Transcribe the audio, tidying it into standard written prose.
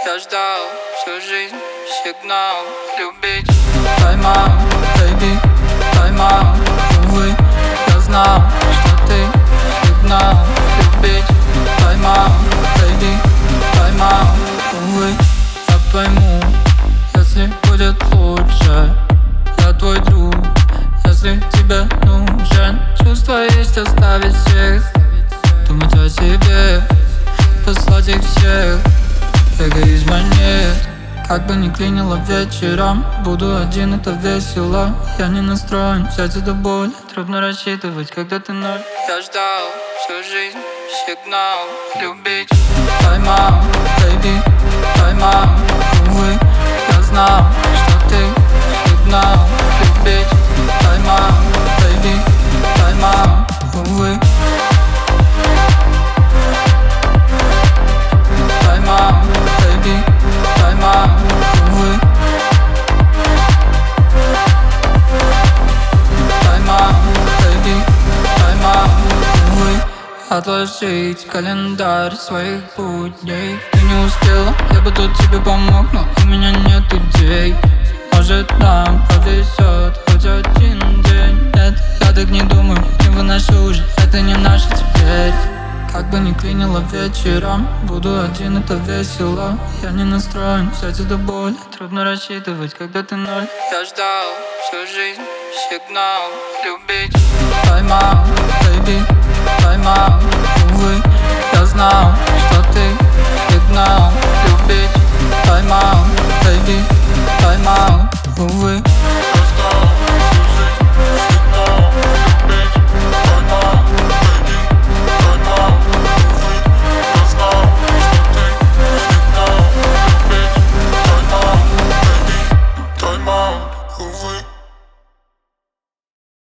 Я ждал всю жизнь сигнал любить. Тайм-аут, baby, тайм-аут. Увы, я знал, что ты сигнал любить. Тайм-аут, baby, тайм-аут. Увы, я пойму, если будет лучше. Я твой друг, если тебе нужен. Чувство есть оставить всех, думать о себе, послать их всех. Эгоизма нет. Как бы ни клинило вечером, буду один, это весело. Я не настроен взять это боль. Трудно рассчитывать, когда ты ноль. Я ждал всю жизнь сигнал любить. Тайм-аут, baby, тайм-аут. Увы, я знал, что ты сигнал любить. Тайм-аут, baby, тайм-аут. Увы. Тайм-аут, baby, тайм-аут. Увы. Тайм-аут, baby, тайм-аут. Увы. Отложить календарь своих будней. Ты не успела, я бы тут тебе помог, но у меня нет идей. Может, нам повезет хоть один день. Нет, я так не думаю, не выношу уже, это не наше теперь. Как бы ни клинило вечером, буду один, это весело. Я не настроен взять это боль. Трудно рассчитывать, когда ты ноль. Я ждал всю жизнь сигнал любить. Тайм-аут, baby, тайм-аут. Увы, я знал, что ты сигнал любить. Тайм-аут, baby, тайм-аут. Увы.